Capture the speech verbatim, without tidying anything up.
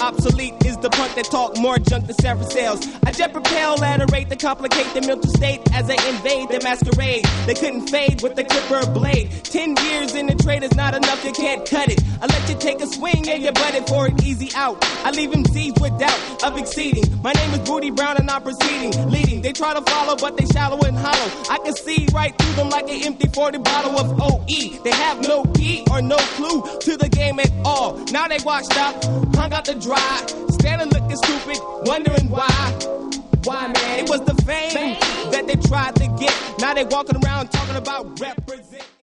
obsolete is the punk that talk more junk than Sarah sales. I jet propel at a rate that complicate the mental state as they invade the masquerade. They couldn't fade with the clipper blade. Ten years in the trade is not enough, you can't cut it. I let you take a swing and you butt it for an easy out. I leave M Cs with doubt of exceeding. My name is Booty Brown and I'm proceeding, leading. They try to follow but they shallow and hollow. I can see right through them like an empty forty bottle of O E. They have no key or no clue to the game at all. Now they washed up, hung out to dry, standing looking stupid, wondering why. Why, man? It was the fame that they tried to get. Now they walking around talking about represent.